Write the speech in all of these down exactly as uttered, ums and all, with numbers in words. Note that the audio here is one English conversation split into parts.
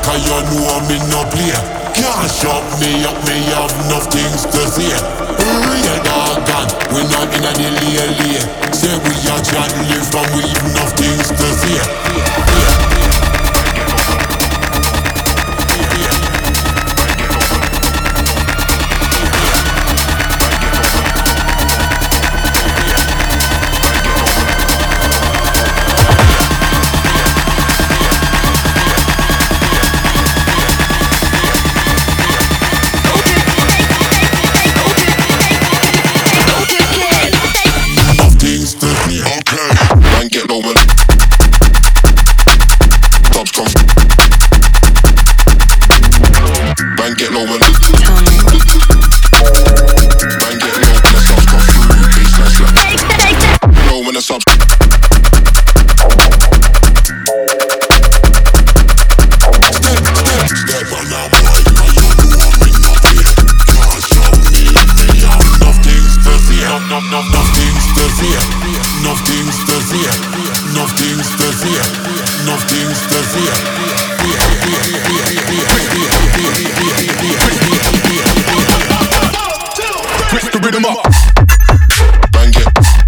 cause you know me no play. Can't shut me up, me have enough things to say. Real dog gone, we not in a delay. Say we a chat live and we have enough things to say. Twist the rhythm up. Bang it.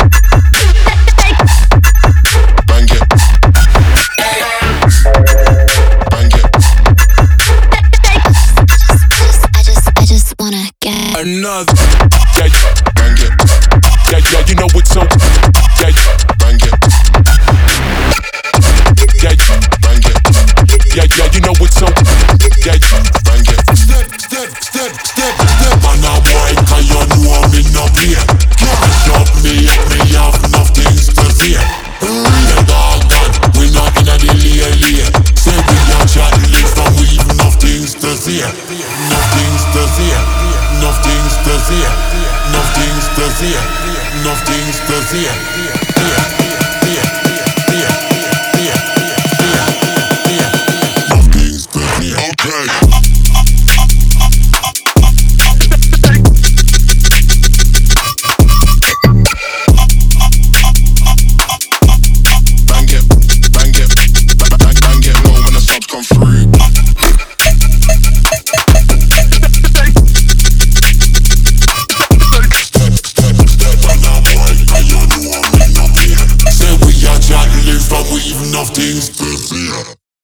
Bang it. Bang it. I just, I just wanna get Another. Yeah, Bang it. yeah, yeah, you know it's so. Yeah, Bang it. yeah, Bang it. yeah, yeah, you know it's so. Yeah, Bang it. Step, step, step, step, step on a boy, cause you know me no play. Can't shut me up, me have enough things to say. Real dog gone, we not in a delay. Say we a chat live and we have enough things to say. Enough things to say. Enough things to say. Enough things to say. Enough things to say.